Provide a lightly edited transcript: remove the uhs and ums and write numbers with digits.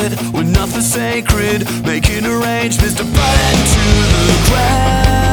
with nothing sacred, making arrangements to burn to the ground.